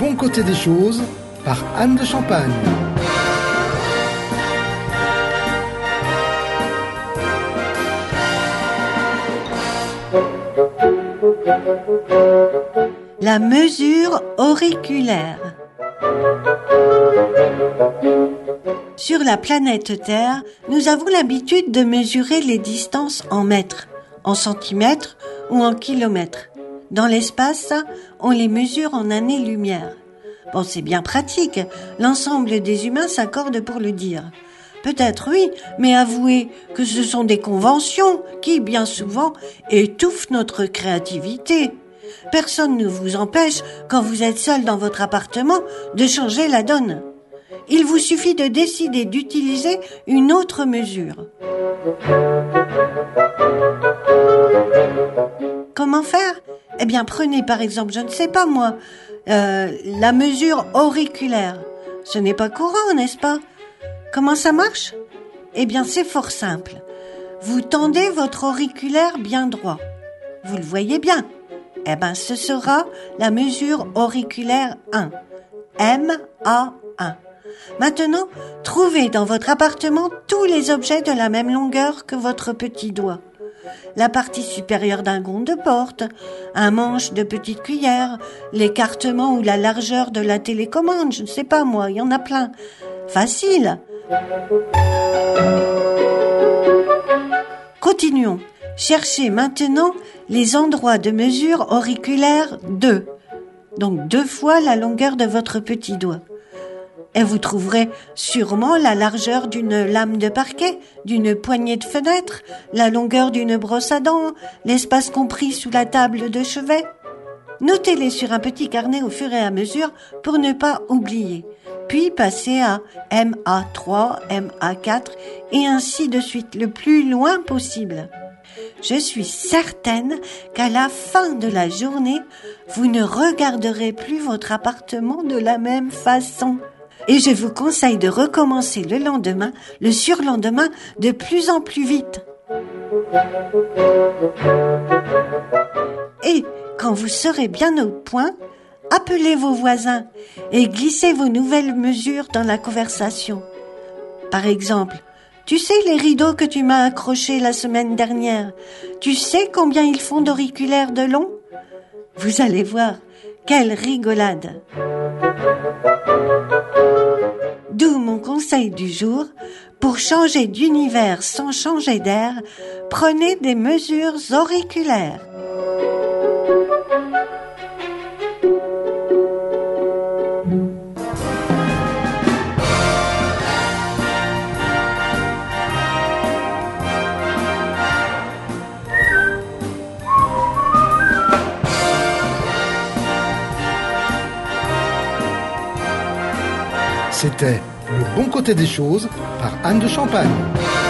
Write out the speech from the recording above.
bon côté des choses par Anne de Champagne. La mesure auriculaire. Sur la planète Terre, nous avons l'habitude de mesurer les distances en mètres, en centimètres ou en kilomètres. Dans l'espace, on les mesure en années-lumière. Bon, c'est bien pratique, l'ensemble des humains s'accordent pour le dire. Peut-être oui, mais avouez que ce sont des conventions qui, bien souvent, étouffent notre créativité. Personne ne vous empêche, quand vous êtes seul dans votre appartement, de changer la donne. Il vous suffit de décider d'utiliser une autre mesure. Comment faire ? Eh bien, prenez par exemple, je ne sais pas moi, la mesure auriculaire. Ce n'est pas courant, n'est-ce pas ? Comment ça marche ? Eh bien, c'est fort simple. Vous tendez votre auriculaire bien droit. Vous le voyez bien ? Eh bien, ce sera la mesure auriculaire 1. MA1. Maintenant, trouvez dans votre appartement tous les objets de la même longueur que votre petit doigt. La partie supérieure d'un gond de porte, un manche de petite cuillère, l'écartement ou la largeur de la télécommande, je ne sais pas moi, il y en a plein. Facile. Continuons. Cherchez maintenant les endroits de mesure auriculaire 2. Donc 2 fois la longueur de votre petit doigt. Et vous trouverez sûrement la largeur d'une lame de parquet, d'une poignée de fenêtre, la longueur d'une brosse à dents, l'espace compris sous la table de chevet. Notez-les sur un petit carnet au fur et à mesure pour ne pas oublier. Puis passez à MA3, MA4 et ainsi de suite, le plus loin possible. Je suis certaine qu'à la fin de la journée, vous ne regarderez plus votre appartement de la même façon. Et je vous conseille de recommencer le lendemain, le surlendemain, de plus en plus vite. Et quand vous serez bien au point, appelez vos voisins et glissez vos nouvelles mesures dans la conversation. Par exemple, tu sais les rideaux que tu m'as accrochés la semaine dernière, tu sais combien ils font d'auriculaires de long ? Vous allez voir, quelle rigolade ! D'où mon conseil du jour, pour changer d'univers sans changer d'air, prenez des mesures auriculaires. C'était Le bon côté des choses par Anne de Champagne.